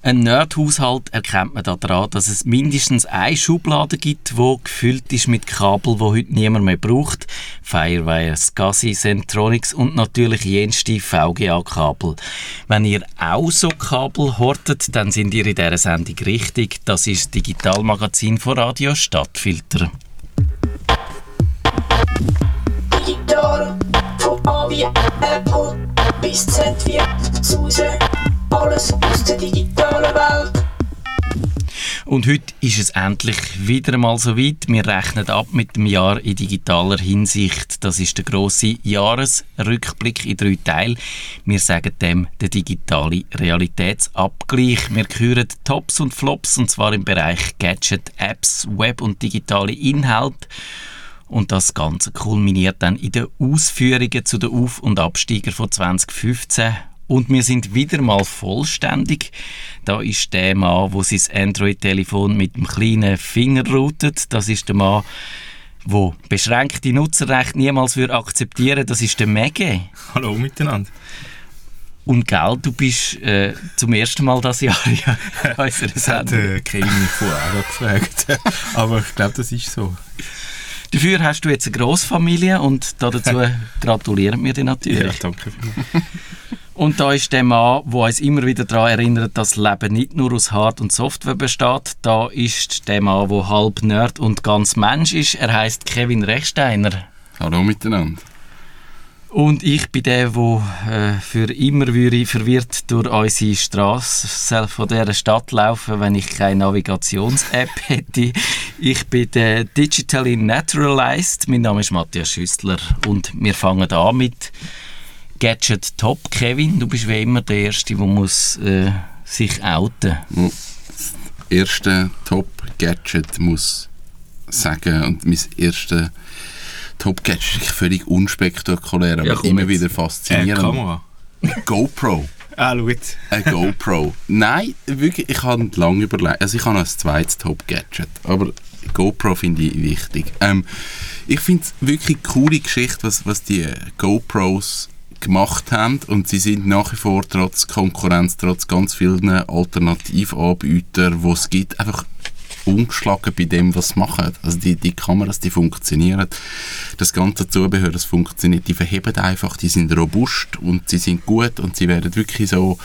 Ein Nerd-Haushalt erkennt man daran, dass es mindestens eine Schublade gibt, die gefüllt ist mit Kabel, die heute niemand mehr braucht. Firewire, SCSI, Centronics und natürlich jenste VGA-Kabel. Wenn ihr auch so Kabel hortet, dann sind ihr in dieser Sendung richtig. Das ist das Digitalmagazin von Radio Stadtfilter. Digital, von A wie Apple bis Z wie Suse. Alles aus der digitalen Welt. Und heute ist es endlich wieder einmal so weit. Wir rechnen ab mit dem Jahr in digitaler Hinsicht. Das ist der grosse Jahresrückblick in 3 Teilen. Wir sagen dem der digitale Realitätsabgleich. Wir hören Tops und Flops, und zwar im Bereich Gadget, Apps, Web und digitale Inhalte. Und das Ganze kulminiert dann in den Ausführungen zu den Auf- und Absteiger von 2015. Und wir sind wieder mal vollständig. Da ist der Mann, der sein Android-Telefon mit dem kleinen Finger routet. Das ist der Mann, der beschränkte Nutzerrechte niemals akzeptieren würde. Das ist der Mege. Hallo miteinander. Und gell, du bist zum ersten Mal dieses Jahr in unserer Das hat Kevin mich vorher auch gefragt. Aber ich glaube, das ist so. Dafür hast du jetzt eine Grossfamilie und dazu gratulieren wir dir natürlich. Ja, danke. Und da ist der Mann, der uns immer wieder daran erinnert, dass das Leben nicht nur aus Hard- und Software besteht. Da ist der Mann, der halb Nerd und ganz Mensch ist. Er heisst Kevin Rechsteiner. Hallo miteinander. Und ich bin der, der für immer verwirrt durch unsere Strasse von dieser Stadt laufen, wenn ich keine Navigations-App hätte. Ich bin der Digitally Naturalized. Mein Name ist Matthias Schüssler und wir fangen an mit Gadget Top. Kevin, du bist wie immer der Erste, der muss sich outen. Das erste Top-Gadget muss sagen, und mein erste Top-Gadget ist völlig unspektakulär, aber immer wieder faszinierend. Kamera. GoPro. Schau jetzt. Eine GoPro. Nein, wirklich, ich habe lange überlegt. Also ich habe noch ein zweites Top-Gadget, aber GoPro finde ich wichtig. Ich finde es wirklich eine coole Geschichte, was die GoPros gemacht haben, und sie sind nach wie vor trotz Konkurrenz, trotz ganz vielen Alternativanbietern, die es gibt, einfach ungeschlagen bei dem, was sie machen. Also die Kameras, die funktionieren. Das ganze Zubehör, das funktioniert. Die verheben einfach, die sind robust und sie sind gut und sie werden wirklich so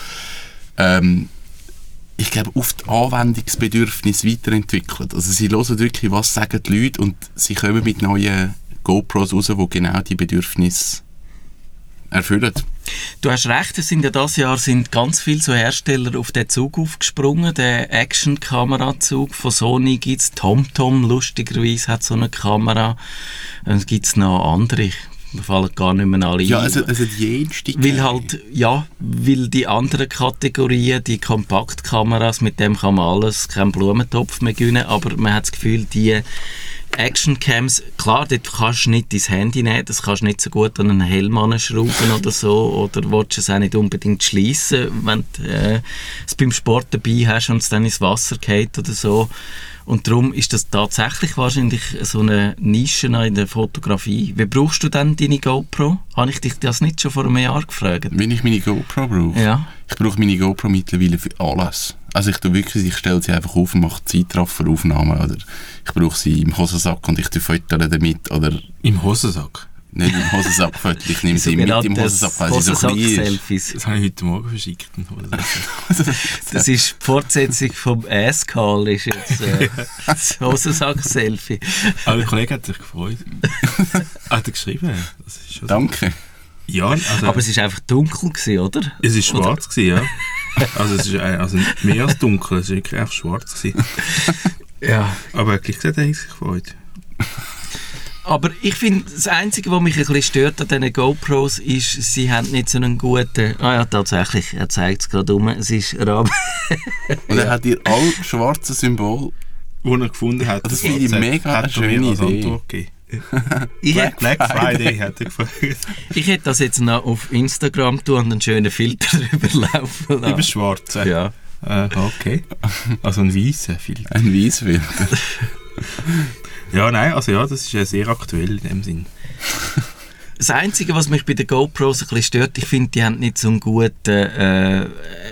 ich glaube, auf die Anwendungsbedürfnisse weiterentwickelt. Also sie hören wirklich, was sagen die Leute, und sie kommen mit neuen GoPros raus, die genau die Bedürfnisse erfüllen. Du hast recht, es sind ja dieses Jahr ganz viele so Hersteller auf den Zug aufgesprungen. Der Action-Kamerazug von Sony gibt es. TomTom, lustigerweise, hat so eine Kamera. Es gibt noch andere. Mir fallen gar nicht mehr alle ein. Ja, also die jenste. Weil die anderen Kategorien, die Kompaktkameras, mit dem kann man alles, keinen Blumentopf mehr gewinnen, aber man hat das Gefühl, die Actioncams, klar, dort kannst du nicht dein Handy nehmen, das kannst du nicht so gut an einen Helm anschrauben oder so, oder willst du es auch nicht unbedingt schliessen, wenn du es beim Sport dabei hast und es dann ins Wasser geht oder so. Und darum ist das tatsächlich wahrscheinlich so eine Nische in der Fotografie. Wie brauchst du denn deine GoPro? Habe ich dich das nicht schon vor einem Jahr gefragt? Wenn ich meine GoPro brauche? Ja. Ich brauche meine GoPro mittlerweile für alles. Also ich stelle sie einfach auf und mache Zeitrafferaufnahmen. Oder ich brauche sie im Hosensack und ich fotografiere damit. Oder im Hosensack? Nicht im Hosensack, ich nehme sie mit im Hosensack, weil sie so klein ist. Das habe ich heute Morgen verschickt. Das ist die Fortsetzung vom Ass-Call, ist jetzt das Hosensack-Selfie. Aber der Kollege hat sich gefreut. Hat er geschrieben? Das ist schon Danke. Ja, also, aber es war einfach dunkel gewesen, oder? Es war schwarz gewesen, ja. Also es ist nicht mehr als dunkel, es war wirklich einfach schwarz gewesen. Ja. Aber gleich gesagt, hat er sich gefreut. Aber ich finde, das Einzige, was mich ein bisschen stört an diesen GoPros, ist, sie haben nicht so einen guten... Ah ja, tatsächlich, er zeigt es gerade um. Es ist Rabe. Und er hat dir alle schwarzen Symbole, die er gefunden hat. Das finde ich mega eine schöne Idee. Black Friday hat er gefragt. Ich hätte das jetzt noch auf Instagram tun und einen schönen Filter drüber laufen lassen. Über schwarze? Ja. Okay. Also ein weißer Filter. Ein weißer Filter. Ja, nein, also ja, das ist sehr aktuell in dem Sinn. Das Einzige, was mich bei den GoPros ein bisschen stört, ich finde, die haben nicht so einen guten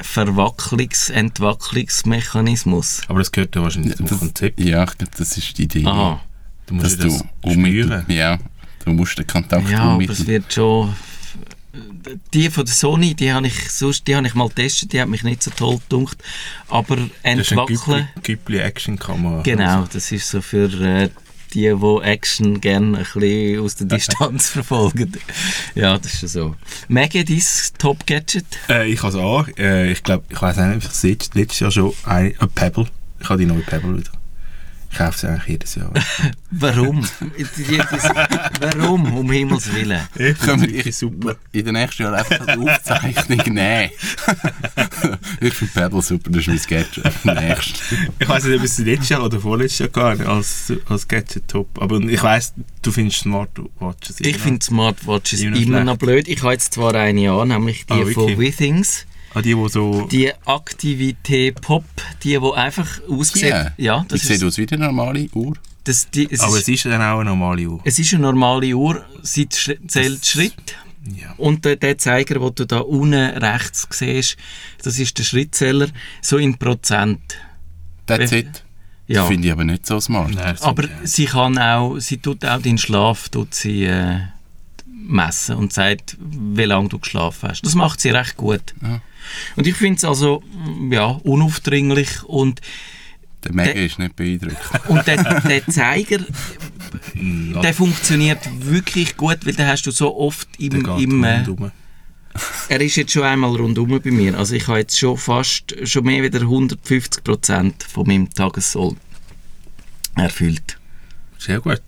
Entwacklungsmechanismus. Aber das gehört ja wahrscheinlich zum Konzept. Ja, ich glaube, das ist die Idee. Aha. Du musst das spüren. spüren. Ja, du musst den Kontakt Ja, aber ummitteln. es wird schon... Die von der Sony, die habe ich mal getestet, die hat mich nicht so toll gedunkt. Aber entwackeln... Das ist eine Güppli-Action-Kamera. Genau, das ist so für die Action gerne ein bisschen aus der Distanz verfolgen. Ja, das ist schon so. Maggie, dein Top-Gadget? Ich habe es auch. Ich glaube, ich weiß nicht, ich sehe letztes Jahr schon ein Pebble. Ich habe die neue Pebble wieder. Ich kaufe sie eigentlich jedes Jahr. Warum? Warum, um Himmels Willen? Können wir super in den nächsten Jahren einfach eine Aufzeichnung nehmen? Ich finde Pebble super, das ist mein Gadget. Nächstes. Ich weiß nicht, ob es letztes Jahr oder vorletztes Jahr gar nicht als Gadget top. Aber ich weiss, du findest Smartwatches Ich finde Smartwatches immer noch immer noch schlecht. blöd. Ich habe jetzt zwar eine an, nämlich die von wirklich? Withings. Die so... Die Aktivität Pop, die einfach aussieht. Ja, das sieht aus wie eine normale Uhr. Aber es ist dann auch eine normale Uhr. Es ist eine normale Uhr, sie zählt Schritt. Ja. Und der Zeiger, den du da unten rechts siehst, das ist der Schrittzähler, so in Prozent. That's it. Ja. Das finde ich aber nicht so smart. Nein, das Aber finde ich sie tut auch deinen Schlaf messen und sagt, wie lange du geschlafen hast. Das macht sie recht gut. Ja. Und ich finde es also unaufdringlich und Der Maggie ist nicht beeindruckt. und der Zeiger, der funktioniert wirklich gut, weil den hast du so oft Der geht rundum. er ist jetzt schon einmal rundum bei mir. Also ich habe jetzt schon mehr wieder 150% von meinem Tagessoll erfüllt. Sehr gut.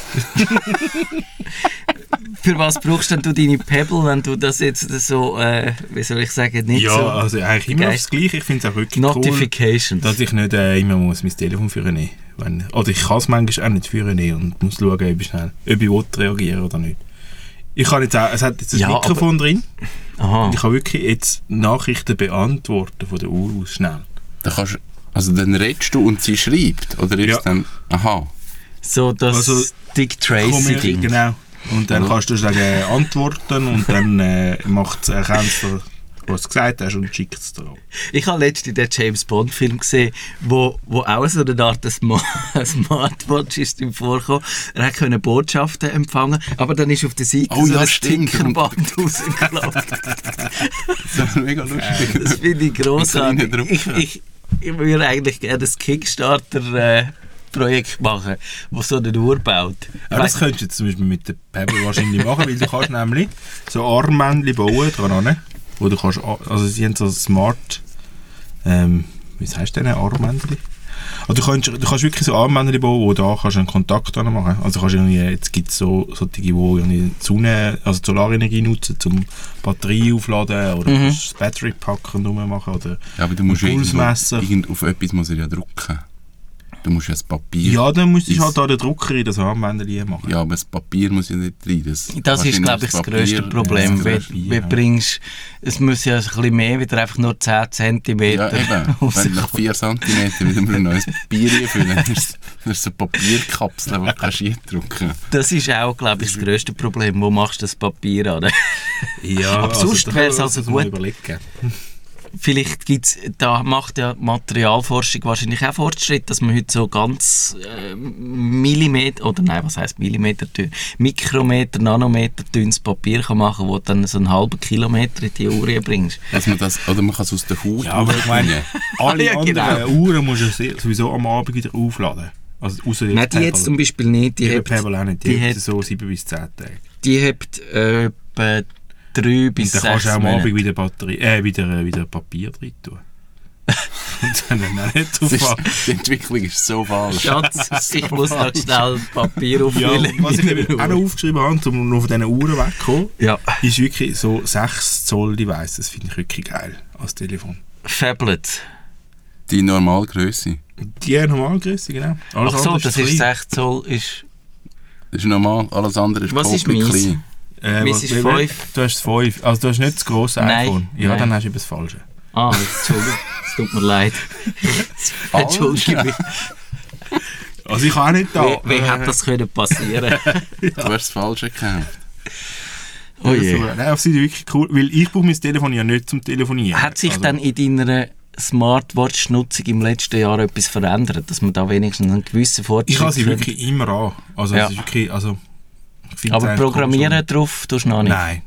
Für was brauchst denn du deine Pebble, wenn du das jetzt so, wie soll ich sagen, nicht Ja, so... also eigentlich immer das Gleiche. Ich finde es auch wirklich Notifications. cool, dass ich nicht immer muss mein Telefon führen muss. Oder ich kann es manchmal auch nicht führen und muss schauen, ob ich reagieren oder nicht. Ich kann jetzt auch, es hat jetzt ein Mikrofon drin. Aha. Und ich kann wirklich jetzt Nachrichten beantworten von der Uhr aus schnell. Dann redest du und sie schreibt? Oder ist Ja. dann... Aha. So das Dick Tracy-Ding. Genau. Und dann kannst du sagen, antworten und dann erkennst du, was du gesagt hast und schickt es dir ab. Ich habe letztens den James Bond-Film gesehen, wo auch so eine Art Smartwatch ist ihm vorgekommen. Er konnte Botschaften empfangen, aber dann ist auf der Seite so ein Stickerband rausgelaufen. Das ist mega lustig. Das finde ich grossartig. Ich würde eigentlich gerne das Kickstarter-Projekt machen, das so eine Uhr baut. Ja, das könntest du jetzt zum Beispiel mit der Pebble wahrscheinlich machen, weil du kannst nämlich so Armbändchen bauen dran, wo du kannst, also sie haben so smart, wie heißt denn Armbändchen? Also du kannst wirklich so Armbändchen bauen, wo da kannst du einen Kontakt dran machen. Also kannst irgendwie, jetzt gibt es solche, die die Sonne, also die Solarenergie nutzen, um Batterie aufladen oder das Battery Packen machen oder Ja, aber du musst Pulsmesser. auf etwas muss er ja drucken. Du musst ja das Papier... Ja, dann musst du halt da den Drucker in das Armbändchen machen. Ja, aber das Papier muss ja nicht rein. Das ist, glaube ich, das grösste Problem. Es muss ja ein bisschen mehr, wieder einfach nur 10 cm. Ja, eben. Wenn du nach 4 cm wieder mal ein neues Papier einfüllen, dann ist es eine Papierkapsel, die du eindrucken kannst. Das ist auch, glaube ich, das grösste Problem. Wo machst du das Papier an? Ja, aber sonst wäre es also gut. Überlegen. Vielleicht da macht ja Materialforschung wahrscheinlich auch Fortschritt, dass man heute so ganz Millimeter, oder nein, was heisst Millimeter, Mikrometer, Nanometer dünnes Papier kann machen, wo du dann so einen halben Kilometer in die Uhr bringst. Oder man kann es aus der Haut aber ich meine, alle Ja, anderen genau. Uhren musst du sowieso am Abend wieder aufladen. Also ausser Nein, die jetzt zum Beispiel nicht. Die Pebble auch nicht. Die hat hat so 7 bis 10 Tage. Die hat etwa 3 bis Und 6 dann kannst du auch am Monate. Abend wieder wieder Papier drin tun. Und dann auch nicht drauf an. Die Entwicklung ist so falsch. Schatz, ich muss noch schnell Papier Ja, auffüllen. was ich eben auch noch aufgeschrieben habe, um noch von diesen Uhren wegzukommen, Ja. ist wirklich so 6 Zoll Device. Das finde ich wirklich geil als Telefon. Phablet. Die Normalgröße. Die Normalgröße, genau. Alles Ach so, andere das ist klein. 6 Zoll. Ist, Das ist normal, alles andere ist Was ist Popel meins? klein. Meins ist 5. Du hast das 5. Also du hast nicht das grosse Nein, iPhone. Ja, nein. dann hast du eben das falsche. Entschuldigung, es tut mir leid. Entschuldige mich. Also ich kann auch nicht da. Wie hat das können passieren? Du hast das Falsche gekauft. Oh je. Nein, das ist wirklich cool, weil ich brauche mein Telefon ja nicht zum Telefonieren. Hat sich dann in deiner Smartwatch-Nutzung im letzten Jahr etwas verändert, dass man da wenigstens einen gewissen Fortschritt Ich habe sie findet? wirklich immer an. Also Ja. es ist wirklich, also ich finde Aber es eigentlich programmieren drauf tust du noch nicht? Nein.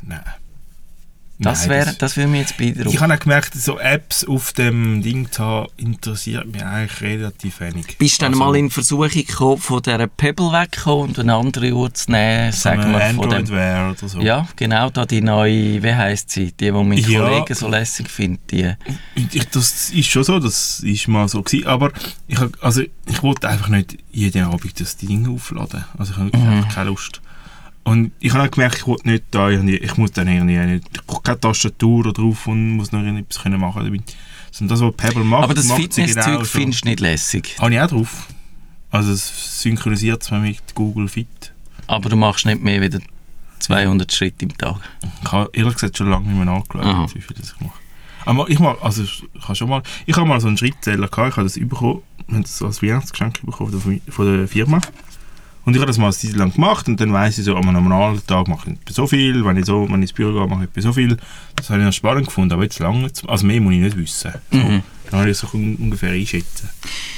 Das würde mich jetzt beeindrucken. Ich habe auch gemerkt, so Apps auf dem Ding zu haben, interessiert mich eigentlich relativ wenig. Bist du dann Also, mal in Versuchung gekommen, von dieser Pebble wegzukommen und eine andere Uhr zu nehmen? so Sagen eine wir von Android dem. Wear oder so. Ja, genau, da die neue, wie heisst sie? Die mein Ja. Kollege so lässig findet. Die. Das ist schon so, das ist mal so gewesen, aber ich wollte einfach nicht jeden Abend das Ding aufladen. Also ich habe wirklich einfach keine Lust. Und ich habe auch gemerkt, ich wollte nicht da, ich muss dann irgendwie nicht, ich brauche keine Tastatur drauf und muss noch etwas können machen damit. Sondern das, was Pebble macht, Aber das macht sie Fitnesszeug genau so. findest du nicht lässig. Habe ich auch drauf. Also es synchronisiert zwar mit Google Fit. Aber du machst nicht mehr als 200 Schritte im Tag. Ich habe ehrlich gesagt schon lange nicht mehr Aha. nachgeschaut, wie viel das ich mache. Aber ich habe mal so einen Schrittzähler gehabt, ich habe das bekommen, wir haben das als Weihnachtsgeschenk bekommen von der Firma. Und ich habe das mal eine Zeit lang gemacht und dann weiss ich so, am normalen Tag mache ich etwa so viel, wenn ich ins Büro gehe, mache ich etwa so viel. Das habe ich noch spannend gefunden, aber jetzt lange, also mehr muss ich nicht wissen. So, dann habe ich so ungefähr einschätzen.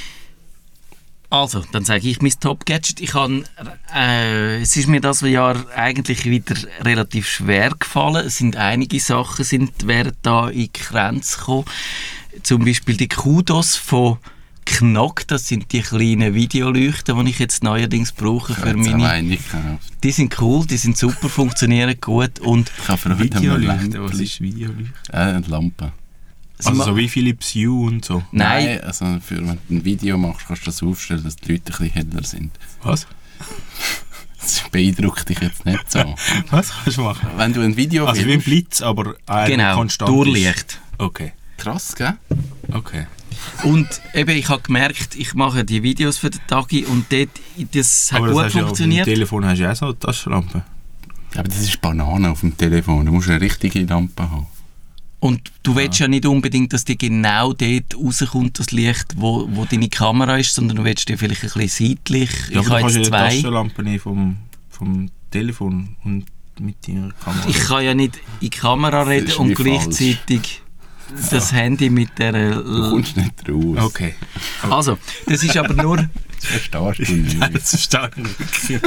Also, dann sage ich mein Top-Gadget. Es ist mir das Jahr eigentlich wieder relativ schwer gefallen. Es sind einige Sachen wären da in die Grenze gekommen. Zum Beispiel die Kudos von Knock, das sind die kleinen Videoleuchten, die ich jetzt neuerdings brauche für meine. Die sind cool, die sind super, funktionieren gut und Ich habe für heute eine Videoleuchten, was Lampe. ist Videoleuchten? Eine Lampe. Also so wie Philips Hue und so. Nein, Also wenn du ein Video machst, kannst du das aufstellen, dass die Leute ein bisschen heller sind. Was? Das beeindruckt dich jetzt nicht so. Was kannst du machen? Wenn du ein Video Also wie ein Blitz, aber genau, konstant Durchlicht. ist. Okay. krass, gell? Okay. Und eben, ich habe gemerkt, ich mache die Videos für den Tagi und dort, das hat Aber gut das hast du ja funktioniert. auf dem Telefon hast du ja auch so eine Taschenlampe. Aber das ist Banane auf dem Telefon. Du musst eine richtige Lampe haben. Und du willst ja nicht unbedingt, dass die genau dort rauskommt, das Licht, wo deine Kamera ist, sondern du willst die vielleicht ein bisschen seitlich. Ja, Ich aber du habe kannst ja jetzt die zwei. Taschenlampe nehmen vom Telefon und mit deiner Kamera. Ich kann ja nicht in die Kamera reden ist und wie gleichzeitig das Handy mit der... Du kommst nicht raus. Okay. Also, das ist aber nur... Das verstehst du nicht. Nein, das verstehe ich nicht.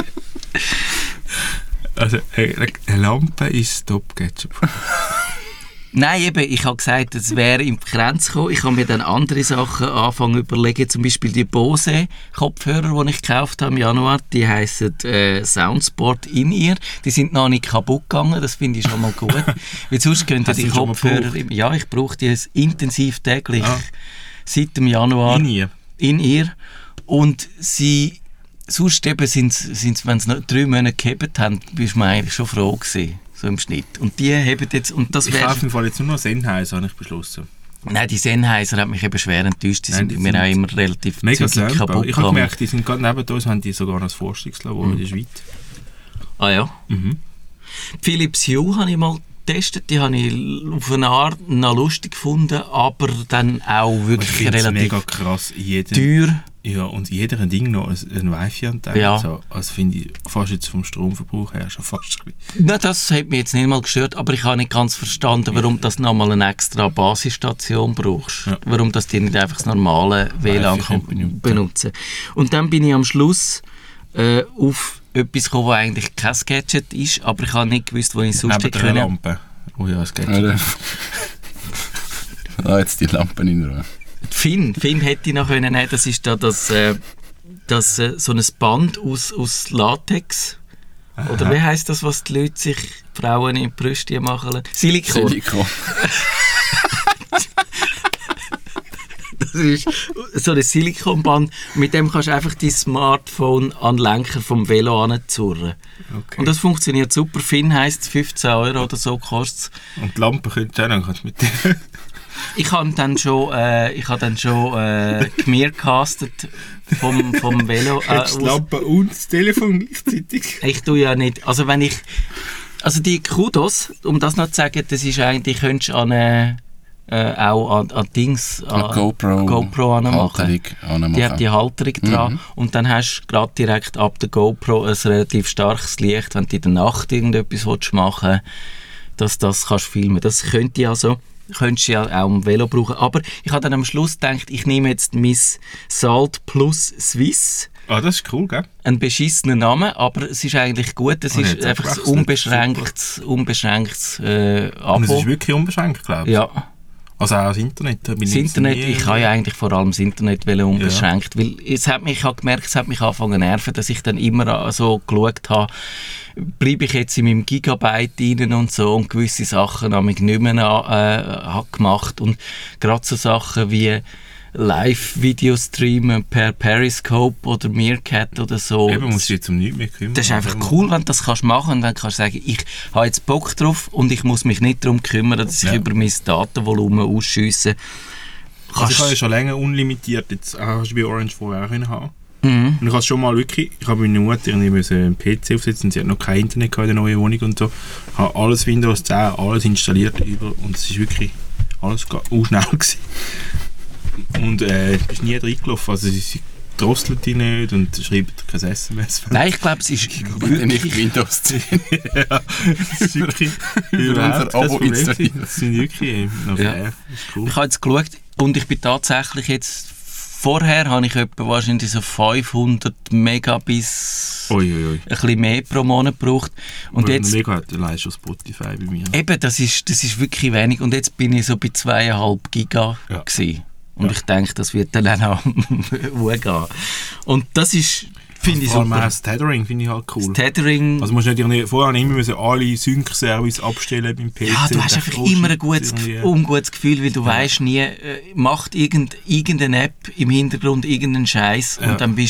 Also, eine Lampe ist Top-Gadget. Nein, eben, ich habe gesagt, es wäre in die Grenze gekommen. Ich habe mir dann andere Sachen angefangen zu überlegen, zum Beispiel die Bose-Kopfhörer, die ich gekauft habe im Januar, die heissen Soundsport In-Ear. Die sind noch nicht kaputt gegangen, das finde ich schon mal gut. Weil sonst könnten Hast du die die schon mal Kopfhörer... Ja, ich brauche die intensiv täglich seit dem Januar. In-Ear. Und sie... Sonst eben sind's, wenn sie noch 3 Monate gehabt haben, bist du eigentlich schon froh gewesen. So im Schnitt. Und die haben jetzt... Und das Ich wäre... kaufe im Fall jetzt nur noch Sennheiser, habe ich beschlossen. Nein, die Sennheiser hat mich eben schwer enttäuscht. Die Nein, sind die mir sind auch immer relativ Mega zügig selber. kaputt Ich habe gegangen. gemerkt, die sind gerade neben uns, haben die sogar ein Forschungslabor in der Schweiz. Ah ja. Mhm. Philips Hue habe ich mal getestet. Die habe ich auf eine Art noch lustig gefunden, aber dann auch Ich wirklich finde es relativ mega krass. teuer. Ja, und jeder Ding noch ein Wi-Fi-Anteil. Ja. So, also finde ich fast jetzt vom Stromverbrauch her schon fast ein Nein, das hat mich jetzt nicht mal gestört, aber ich habe nicht ganz verstanden, warum du nochmal eine extra Basisstation brauchst. Ja. Warum das die nicht einfach das normale WLAN Wi-Fi kann benutzen. Und dann bin ich am Schluss auf etwas gekommen, was eigentlich kein Gadget ist, aber ich habe nicht gewusst, wo ich es sonst Neben hätte der können. Lampe. Oh ja, es geht. Jetzt die Lampen in Ruhe. Finn hätte ich noch können nehmen. Das ist da so ein Band aus Latex. Oder wie heisst das, was die Leute sich, Frauen in die Brüste machen? Silikon. Silikon. Das ist so ein Silikonband. Mit dem kannst du einfach dein Smartphone an den Lenker vom Velo anzurren. Okay. Und das funktioniert super. Finn heisst 15 € oder so kostet es. Und die Lampe könntest du auch noch mit der. Ich habe dann schon gemircastet vom Velo. Die Lampe und das Telefon gleichzeitig. Ich tue ja nicht. Also die Kudos, um das noch zu sagen, das ist eigentlich, könntest du an auch an Dings, an GoPro anmachen. Die hat die Halterung dran und dann hast du gerade direkt ab der GoPro ein relativ starkes Licht, wenn du in der Nacht irgendetwas machen willst, dass das kannst filmen. Das könntest du ja auch im Velo brauchen. Aber ich habe dann am Schluss gedacht, ich nehme jetzt Miss Salt Plus Swiss. Ah, das ist cool, gell? Ein beschissener Name, aber es ist eigentlich gut. Es ist einfach ein unbeschränktes Abo. Und es ist wirklich unbeschränkt, glaube ich. Ja. Also auch das Internet. Ich habe ja eigentlich vor allem das Internet unbeschränkt, weil ich habe gemerkt, es hat mich angefangen zu nerven, dass ich dann immer so geschaut habe, bleibe ich jetzt in meinem Gigabyte rein und so und gewisse Sachen habe ich nicht mehr gemacht und gerade so Sachen wie Live-Video streamen per Periscope oder Meerkat oder so. Eben, musst du jetzt um nichts mehr kümmern. Das ist einfach cool, wenn du das machen kannst und dann kannst du sagen, ich habe jetzt Bock drauf und ich muss mich nicht darum kümmern, dass ich über mein Datenvolumen ausschiesse. Also ich habe ja schon länger unlimitiert, jetzt hast du bei Orange vorher auch haben. Und ich habe schon mal wirklich, ich habe meine Mutter einen PC aufsetzen und sie hat noch kein Internet in der neuen Wohnung und so. Ich habe alles Windows 10, alles installiert und es ist wirklich alles auch schnell gewesen. Und bist nie reingelaufen, also sie drosselt dich nicht und schreibt kein SMS. Nein, ich glaube, es ist wirklich Windows 10. Ja, das ist wirklich überhaupt das Problem. Das sind wirklich noch fair. Das ist cool. Ich habe jetzt geschaut und ich bin tatsächlich jetzt vorher habe ich etwa wahrscheinlich so 500 Megabits ein bisschen mehr pro Monat gebraucht. Und jetzt Mega hat allein schon Spotify bei mir. Eben, das ist wirklich wenig und jetzt bin ich so bei 2,5 Giga gewesen. Und ich denke, das wird dann auch noch gehen. Und das ist, finde ich super. Das Tethering finde ich halt cool. Das Tethering... Also musst du nicht, vorher immer alle Sync-Service abstellen beim PC. Ja, du hast einfach immer ein ungutes Gefühl, weil du weisst nie, macht irgendeine App im Hintergrund irgendeinen Scheiß und dann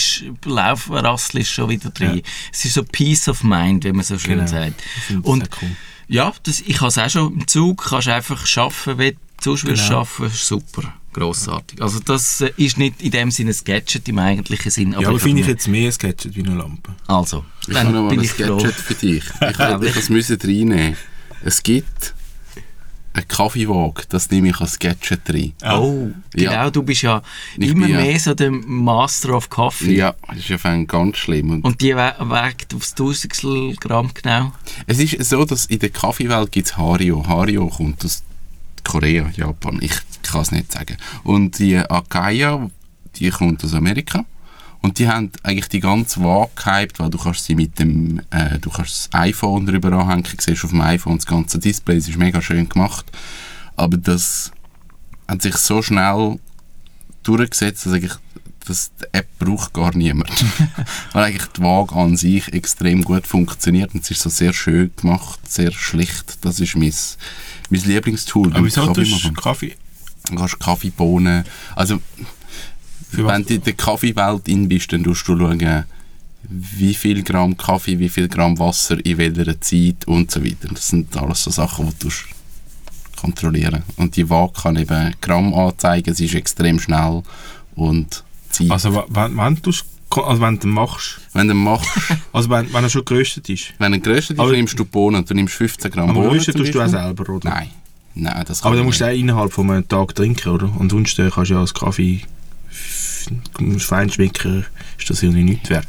rasselst schon wieder drin. Ja. Es ist so Peace of Mind, wie man so schön sagt. Und cool. Ja, ich habe es auch schon im Zug, kannst einfach arbeiten, wie du sonst willst arbeiten, ist super. Grossartig. Also das ist nicht in dem Sinne ein Gadget im eigentlichen Sinn. Aber finde ich jetzt mehr ein Gadget wie eine Lampe. Also, ich habe noch mal ein Gadget für dich. Ich das müssen reinnehmen. Es gibt einen Kaffeewagen, das nehme ich als Gadget rein. Oh, genau, du bist ja immer mehr so der Master of Coffee. Ja, das ist ja ganz schlimm. Und die wägt aufs 1000 Gramm genau? Es ist so, dass in der Kaffeewelt gibt es Hario. Hario kommt aus Korea, Japan, ich kann es nicht sagen. Und die Akaya, die kommt aus Amerika. Und die haben eigentlich die ganze Waage gehypt, weil du kannst sie mit dem du kannst das iPhone drüber anhängen, du siehst auf dem iPhone das ganze Display, das ist mega schön gemacht. Aber das hat sich so schnell durchgesetzt, dass eigentlich die App braucht gar niemand. Weil eigentlich die Waage an sich extrem gut funktioniert und es ist so sehr schön gemacht, sehr schlicht. Das ist mein Lieblingstool. Aber wieso tust du Kaffee? Du kannst Kaffeebohnen. Also, wenn du in der Kaffeewelt in bist, dann schaust du schauen, wie viel Gramm Kaffee, wie viel Gramm Wasser in welcher Zeit und so weiter. Das sind alles so Sachen, die du kontrollieren. Und die Waage kann eben Gramm anzeigen, sie ist extrem schnell und Zeit. Also, wenn du machst? Wenn du machst. Also, wenn er schon geröstet ist? Wenn er geröstet ist, nimmst du Bohnen. Du nimmst 15 Gramm Bohnen. Aber rösten tust du auch selber, oder? Nein, das kann aber dann musst du auch innerhalb von einem Tag trinken, oder? Und sonst kannst du ja als Kaffee Feinschmecker, ist das irgendwie nichts wert.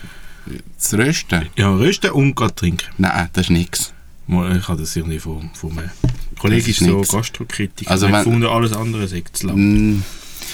Das Rösten? Ja, rösten und gerade trinken. Nein, das ist nichts. Ich habe das irgendwie von einem Kollegen, ist so Gastrokritiker. Also ich gefunden, alles andere sagt zu lang.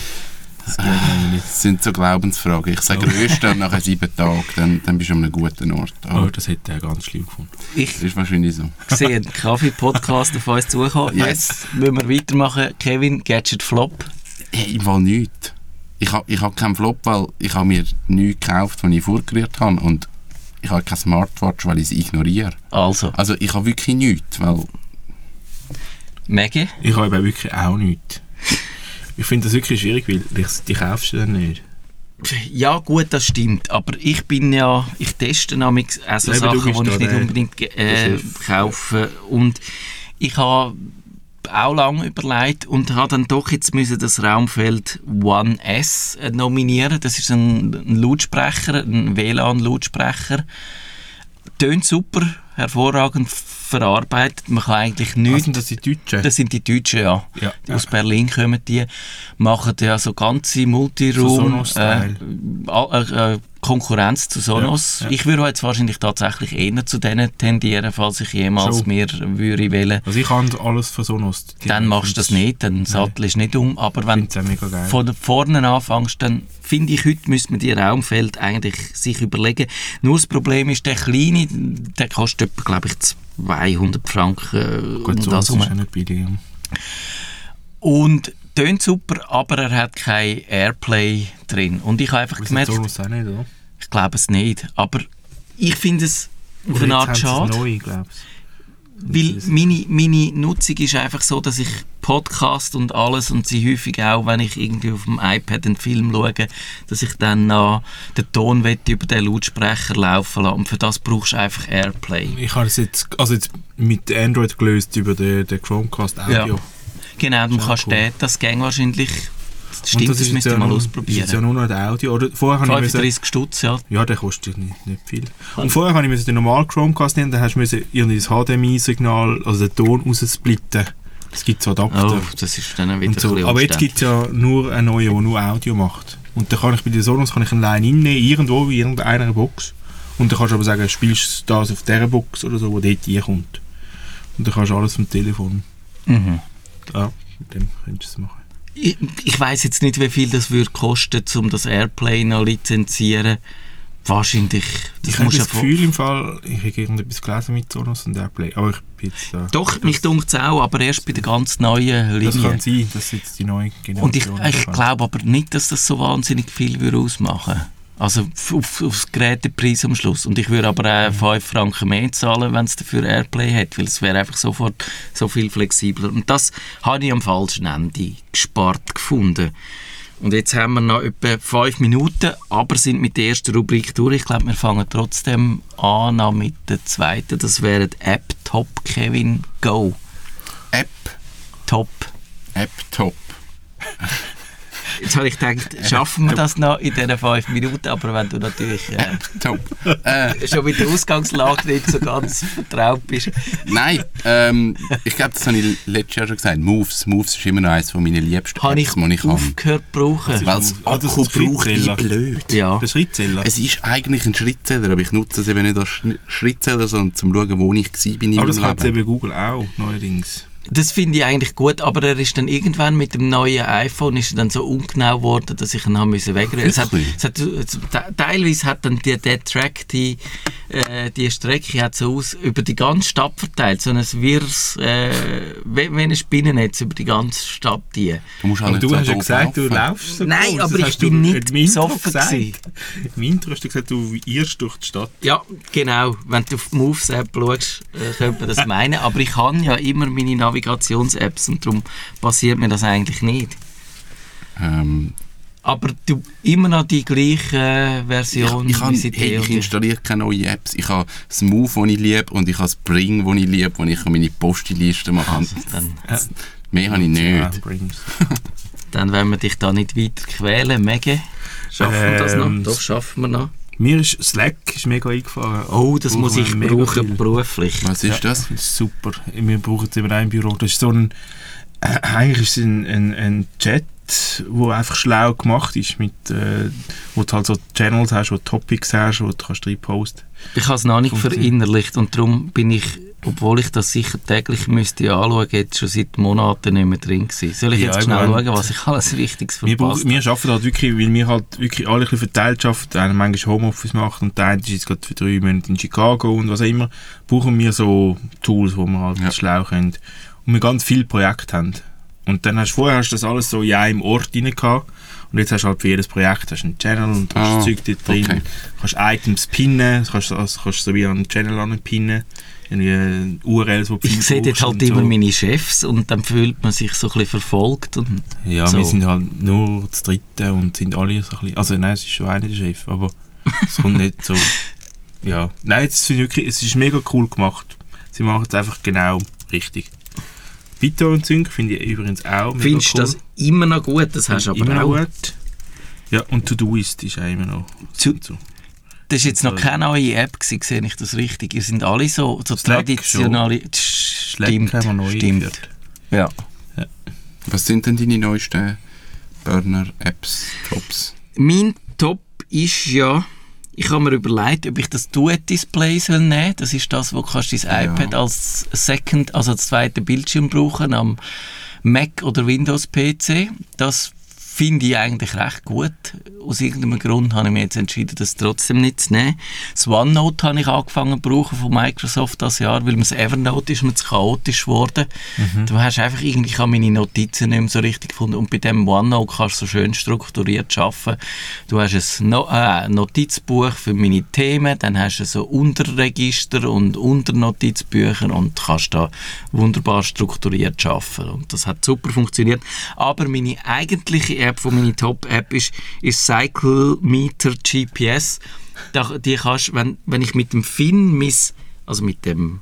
Das sind so Glaubensfragen. Ich sage Rösten und nach 7 Tagen, dann bist du an einem guten Ort. Aber das hätte er ganz schlimm gefunden. Das ist wahrscheinlich so. Ich sehe einen Kaffee-Podcast auf uns zukommen. Yes. Jetzt müssen wir weitermachen. Kevin, Gadget Flop? Hey, im Fall nichts. Ich hab keinen Flop, weil ich habe mir nichts gekauft, was ich vorgerührt habe. Und ich habe keine Smartwatch, weil ich sie ignoriere. Also ich habe wirklich nichts, weil... Maggie? Ich habe wirklich auch nichts. Ich finde das wirklich schwierig, weil die kaufst du dann nicht. Ja gut, das stimmt, aber ich teste nämlich auch so Sachen, die ich nicht unbedingt kaufe. Und ich habe auch lange überlegt und habe dann doch jetzt das Raumfeld One S nominieren. Das ist ein Lautsprecher, ein WLAN-Lautsprecher. Tönt super, hervorragend verarbeitet. Man kann eigentlich Was nichts... sind das die Deutschen? Das sind die Deutschen, ja. Ja. Aus Berlin kommen die. Machen ja so ganze So Multiroom... Sonos-Style. Konkurrenz zu Sonos. Ja, ja. Ich würde jetzt wahrscheinlich tatsächlich eher zu denen tendieren, falls ich jemals Schon. mir würde wählen. Also ich habe alles von Sonos. Dann machst du das nicht, dann sattelst du nicht um. Aber wenn Ich finde es auch mega geil. von vorne anfängst, dann finde ich, heute müsste man die Raumfeld eigentlich sich überlegen. Nur das Problem ist, der kleine, der kostet etwa, glaube ich, 200 Franken. Gut, um so das ist herum. ja nicht billig. Und tönt super, aber er hat kein Airplay drin. Und ich habe einfach Das gemerkt, Sonos auch nicht, oder? ich glaube es nicht, aber ich finde es auf Oder eine jetzt Art haben sie es schade. neu, glaube Weil meine Nutzung ist einfach so, dass ich Podcast und alles und sie häufig auch, wenn ich irgendwie auf dem iPad einen Film schaue, dass ich dann noch den Ton über den Lautsprecher laufen lasse. Und für das brauchst du einfach Airplay. ich. Ich habe es jetzt mit Android gelöst über den Chromecast Audio. Ja. Genau, du Sehr kannst cool. das gäng wahrscheinlich... Das stimmt, Und das ist müsst ihr ja mal nur- Das ist ja ausprobieren. nur noch das Audio. Oder vorher habe ich müssen, 35 Stutz, ja. ja, der kostet nicht viel. Und vorher habe ich den normalen Chromecast nehmen, dann hast du irgendwie das HDMI-Signal, also den Ton raussplitten. Es gibt so Adapter. Oh, das ist dann wieder und so. ein bisschen Aber jetzt umständlich. gibt es ja nur einen neuen, der nur Audio macht. Und dann kann ich bei den Sonos eine Line innehmen, irgendwo in irgendeiner Box. Und dann kannst du aber sagen, spielst du das auf dieser Box oder so, wo dort reinkommt. Und dann kannst du alles vom Telefon. Mhm. Ja, mit dem könntest du es machen. Ich weiss jetzt nicht, wie viel das würde kosten, um das Airplay noch lizenzieren. Wahrscheinlich. Das Ich habe muss das ja Gefühl im Fall, ich habe irgendetwas gelesen mit Sonos und Airplay, aber ich bin jetzt da. Doch, mich dunkt es auch, aber erst bei der ganz neuen Das kann Linie. sein, dass jetzt die neue Und ich Generation glaube aber nicht, dass das so wahnsinnig viel würde ausmachen. Also aufs Gerätepreis am Schluss. Und ich würde aber auch 5 Franken mehr zahlen, wenn es dafür Airplay hat, weil es wäre einfach sofort so viel flexibler. Und das habe ich am falschen Ende gespart gefunden. Und jetzt haben wir noch etwa 5 Minuten, aber sind mit der ersten Rubrik durch. Ich glaube, wir fangen trotzdem an noch mit der zweiten. Das wäre die App Top Kevin Go. App Top. Top. Jetzt habe ich gedacht, schaffen wir das noch in diesen 5 Minuten, aber wenn du natürlich Top. schon mit der Ausgangslage nicht so ganz vertraut bist. Nein, ich glaube, das habe ich letztes Jahr schon gesagt. Moves ist immer noch eines meiner liebsten Habe ich Apps, die ich habe. aufgehört zu brauchen. Weil das das ist Akku ein braucht wie Schrittzähler. blöd. Ja. Der Schrittzähler. Es ist eigentlich ein Schrittzähler, aber ich nutze es eben nicht als Schrittzähler, sondern zum schauen, wo ich war in Aber meinem das kann jetzt Leben. eben Google auch, neuerdings. Das finde ich eigentlich gut, aber er ist dann irgendwann mit dem neuen iPhone ist er dann so ungenau geworden, dass ich ihn haben müssen wegreden. Teilweise hat dann der Track die Strecke hat so über die ganze Stadt verteilt, so ein wirres, wie ein Spinnennetz über die ganze Stadt. Du musst Aber halt du so hast ja doof gesagt, du laufen. laufst so Nein, groß. aber Das ich hast bin du nicht im Intro besoffen gesagt. gewesen. Im Intro hast du gesagt, du irrst durch die Stadt. Ja, genau. Wenn du auf die Moves-App schaust, könnte man das meinen. Aber ich habe ja immer meine Navigations-Apps und darum passiert mir das eigentlich nicht. Aber du immer noch die gleiche Version wie seither. Ich installiere keine neuen Apps. Ich habe Smooth, das ich liebe, und ich habe Spring, das ich liebe, wo ich meine Postliste mache. Also, Mehr habe ich Ja, nicht. Brings. dann wollen wir dich da nicht weiter quälen. Mege, schaffen wir das noch? Doch, schaffen wir noch. Mir ist Slack mega eingefahren. Oh, das Brauchen muss wir ich mega brauchen viel. beruflich. Was ist das? Das ist super. Wir brauchen es eben auch im Büro. Das ist so ein... eigentlich ist es ein Chat, der einfach schlau gemacht ist, mit, wo du halt so Channels hast, wo du Topics hast, wo du kannst reposten. Ich habe es noch nicht Funktioniert. verinnerlicht und darum bin ich, obwohl ich das sicher täglich müsste anschauen, jetzt schon seit Monaten nicht mehr drin gewesen. Soll ich Ja, jetzt ich schnell meine, schauen, was ich alles Wichtiges Wir verpasst habe? arbeiten halt wirklich, weil wir halt wirklich alle ein bisschen verteilt arbeiten. Einer manchmal Homeoffice macht und der eine ist jetzt gerade für 3 Monate in Chicago und was auch immer. Brauchen wir so Tools, wo wir halt schlau können. Und wir ganz viele Projekte haben. Und dann vorher hast du das alles so in einem Ort rein gehabt. Und jetzt hast du halt für jedes Projekt hast einen Channel und du hast das Zeug dort drin. okay. Du kannst Items pinnen, kannst so wie an einen Channel anpinnen. Irgendwie URLs, die Ich sehe dort halt immer meine Chefs und dann fühlt man sich so ein bisschen verfolgt. Und Ja, so. wir sind halt nur das Dritte und sind alle so ein bisschen... Also nein, es ist schon einer der Chef, aber es kommt nicht so... Ja, nein, es ist mega cool gemacht. Sie machen es einfach genau richtig. Bito und Sync finde ich übrigens auch mega Findest du cool. das immer noch gut? Das hast du Immer aber noch auch. gut. Ja, und Todoist ist auch immer noch so. Das war jetzt noch keine neue App, sehe ich das richtig? Ihr sind alle so traditionelle... Stimmt, haben wir neu stimmt. eingeführt. Ja. Was sind denn deine neuesten Burner-Apps, Tops? Mein Top ist ja... Ich habe mir überlegt, ob ich das Duet-Display nehmen soll. Das ist das, wo du dein iPad als Second, also als zweiten Bildschirm brauchen am Mac oder Windows-PC. Das finde ich eigentlich recht gut. Aus irgendeinem Grund habe ich mich jetzt entschieden, das trotzdem nicht zu nehmen. Das OneNote habe ich angefangen zu brauchen von Microsoft das Jahr, weil mir das Evernote ist mir zu chaotisch geworden. Du hast einfach irgendwie, ich habe meine Notizen nicht mehr so richtig gefunden. Und bei dem OneNote kannst du so schön strukturiert arbeiten. Du hast ein Notizbuch für meine Themen, dann hast du so Unterregister und Unternotizbücher und kannst da wunderbar strukturiert arbeiten. Und das hat super funktioniert. Aber meine eigentliche App, von meiner Top-App ist Cyclemeter GPS. Die kannst, wenn ich mit dem Fin also mit dieser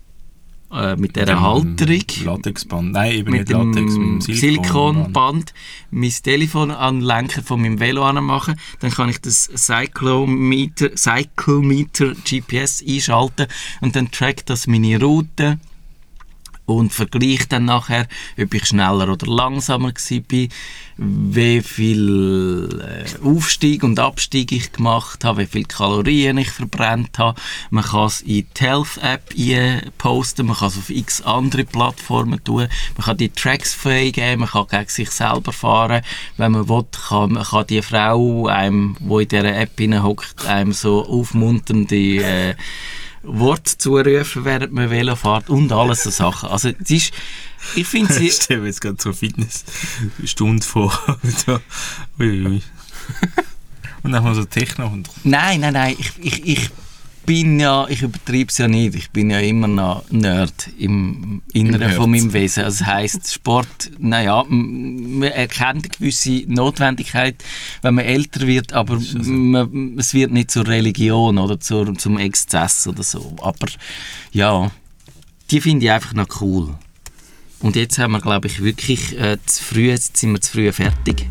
Halterung, Latexband, nein, eben mit nicht Latex, dem mit dem Silikonband mein Telefon an den Lenker von meinem Velo anmachen, dann kann ich das Cyclemeter GPS einschalten und dann trackt das meine Route und vergleicht dann nachher, ob ich schneller oder langsamer war, wie viel Aufstieg und Abstieg ich gemacht habe, wie viele Kalorien ich verbrannt habe. Man kann es in die Health-App posten, man kann es auf x andere Plattformen tun, man kann die Tracks freigeben, man kann gegen sich selber fahren. Wenn man will, kann die Frau, die in dieser App hockt, einem so aufmunternde Wort zurufen, während man Velo fährt und alles so Sachen. Also, es ist, ich finde sie... Ich stelle mir jetzt gerade so eine Fitnessstunde vor. Uiui. Und dann mal so Techno. Und Nein. Ich bin ja, ich übertreibe es ja nicht. Ich bin ja immer noch Nerd im Inneren von meinem Wesen. Also das heisst, Sport, naja, man erkennt eine gewisse Notwendigkeit, wenn man älter wird, aber es wird nicht zur Religion oder zum Exzess oder so. Aber ja, die finde ich einfach noch cool. Und jetzt haben wir, glaube ich, wirklich jetzt sind wir zu früh fertig.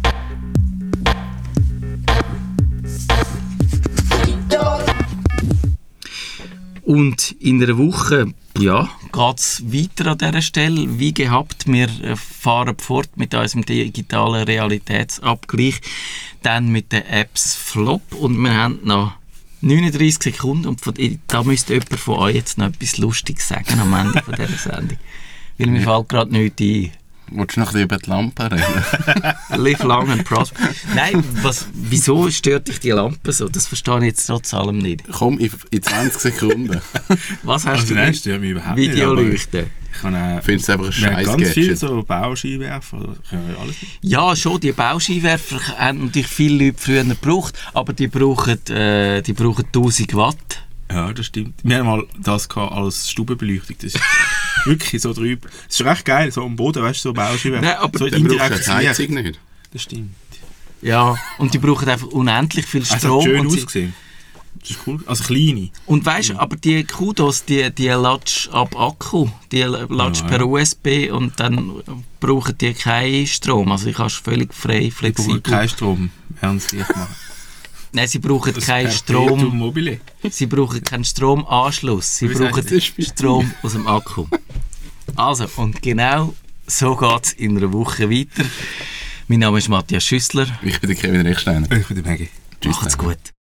Und in einer Woche geht es weiter an dieser Stelle. Wie gehabt, wir fahren fort mit unserem digitalen Realitätsabgleich, dann mit den Apps Flop und wir haben noch 39 Sekunden und da müsste jemand von euch jetzt noch etwas Lustiges sagen am Ende von dieser Sendung. Weil mir fällt gerade nichts ein. Willst du noch ein bisschen über die Lampe reden? Live long and prosper. Nein, wieso stört dich die Lampe so? Das verstehe ich jetzt trotz allem nicht. Komm, in 20 Sekunden. Was hast also du das stört mich überhaupt nicht. Videoleuchten? Findest du einfach ein scheiß ganz viel Gadget? so Bauscheinwerfer. Können wir alles nicht. Ja, schon, die Bauscheinwerfer haben natürlich viele Leute früher gebraucht, aber die brauchen 1000 Watt. Ja, das stimmt. Wir haben mal das als Stubenbeleuchtung. Das ist wirklich so drüber. Das ist recht geil, so am Boden, weißt du, so Bauscheinwerfer. Nein, aber so Dann brauchst du indirekt die Heizung nicht. Das stimmt. Ja, und die brauchen einfach unendlich viel Es Strom. hat schön und ausgesehen. Das ist cool. Also kleine. Und weißt du, aber die Kudos, die latsch ab Akku, die latsch per USB und dann brauchen die keinen Strom. Also ich kannst völlig frei, Die flexibel. brauchen keinen Strom. Werden sie gleich machen. Nein, sie brauchen Das keinen Perpetuum Strom. mobile. Sie brauchen keinen Stromanschluss. Sie Wie brauchen sagst du Strom aus dem Akku. Also, und genau so geht es in einer Woche weiter. Mein Name ist Matthias Schüssler. Ich bin der Kevin Rechsteiner. Ich bin der Maggie. Tschüss. Macht's zusammen. gut.